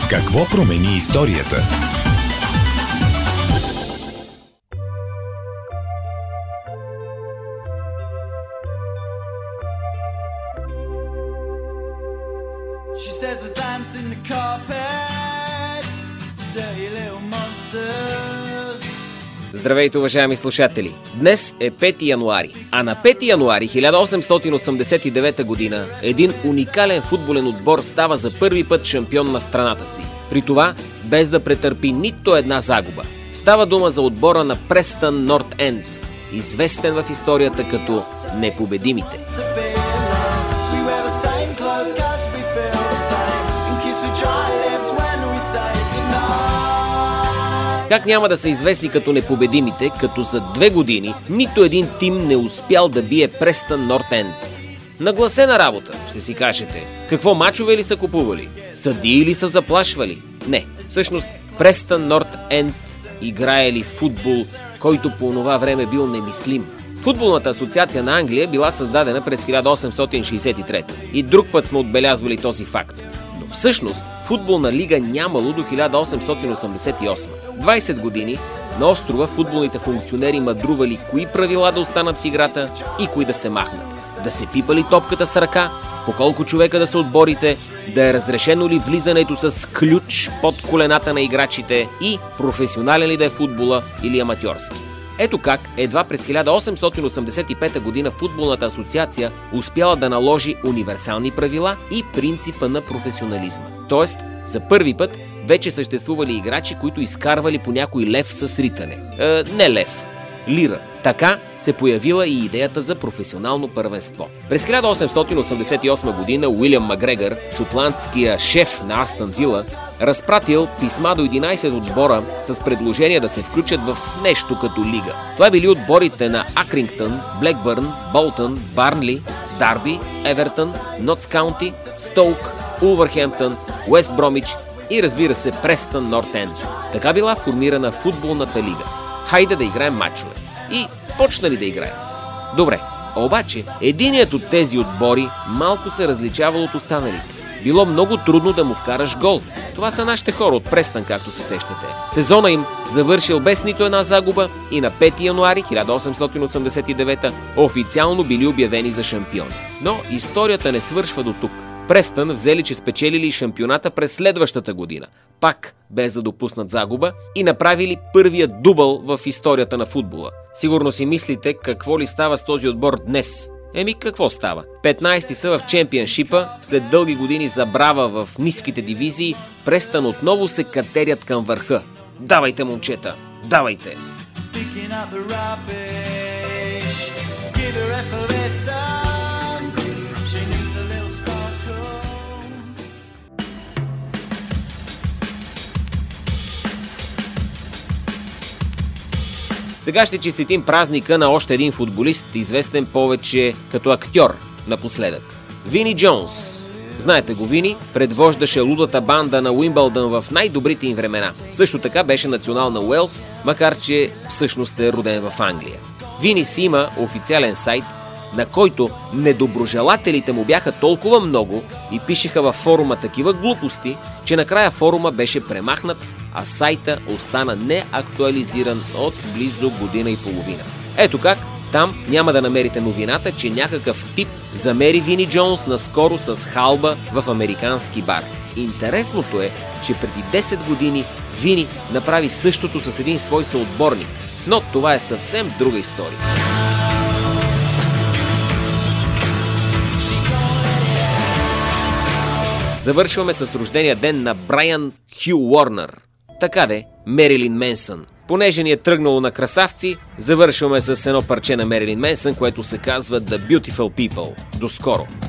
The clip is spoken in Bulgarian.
Какво промени историята? She says there's ants in the carpet, dirty little monsters. Здравейте, уважаеми слушатели! Днес е 5 януари, а на 5 януари 1889 година един уникален футболен отбор става за първи път шампион на страната си. При това без да претърпи нито една загуба. Става дума за отбора на Престън Норт Енд, известен в историята като непобедимите. Как няма да са известни като непобедимите, като за 2 години нито един тим не успял да бие Престън Норт Енд? Нагласена работа, ще си кажете. Какво мачове ли са купували? Съдии ли са заплашвали? Не, всъщност Престън Норт Енд играели футбол, който по това време бил немислим. Футболната асоциация на Англия била създадена през 1863 и друг път сме отбелязвали този факт. Всъщност, футболна лига нямало до 1888. 20 години на острова футболните функционери мъдрували кои правила да останат в играта и кои да се махнат. Да се пипали топката с ръка, по колко човека да са отборите, да е разрешено ли влизането с ключ под колената на играчите и професионален ли да е футбола или аматьорски. Ето как едва през 1885 година футболната асоциация успяла да наложи универсални правила и принципа на професионализма. Тоест, за първи път вече съществували играчи, които изкарвали по някой лев с ритане. Не лев, лира. Така се появила и идеята за професионално първенство. През 1888 година Уилям Макгрегор, шотландския шеф на Астън Вила, разпратил писма до 11 отбора с предложение да се включат в нещо като лига. Това били отборите на Акрингтън, Блекбърн, Болтън, Барнли, Дарби, Евертън, Нотс Каунти, Стоук, Улвърхемптън, Уест Бромич и разбира се Престън Норт Енд. Така била формирана футболната лига. Хайде да играем мачове. И почнали да играят. Добре, обаче единият от тези отбори малко се различавал от останалите. Било много трудно да му вкараш гол. Това са нашите хора от Престън, както се сещате. Сезона им завършил без нито една загуба и на 5 януари 1889 официално били обявени за шампиони. Но историята не свършва до тук. Престън взели, че спечелили шампионата през следващата година, пак без да допуснат загуба, и направили първия дубъл в историята на футбола. Сигурно си мислите какво ли става с този отбор днес. Какво става? 15-ти са в чемпионшипа, след дълги години забрава в ниските дивизии, Престън отново се катерят към върха. Давайте, момчета, давайте! Сега ще честитим празника на още един футболист, известен повече като актьор напоследък. Вини Джонс. Знаете го, Вини предвождаше лудата банда на Уимбълдън в най-добрите им времена. Също така беше национал на Уелс, макар че всъщност е роден в Англия. Вини си има официален сайт, на който недоброжелателите му бяха толкова много и пишеха във форума такива глупости, че накрая форума беше премахнат, а сайта остана неактуализиран от близо година и половина. Ето как, там няма да намерите новината, че някакъв тип замери Вини Джонс наскоро с халба в американски бар. Интересното е, че преди 10 години Вини направи същото с един свой съотборник, но това е съвсем друга история. Завършваме с рождения ден на Брайан Хю Уорнър. Така де, Мерилин Менсън. Понеже ни е тръгнало на красавци, завършваме с едно парче на Мерилин Менсън, което се казва The Beautiful People. До скоро!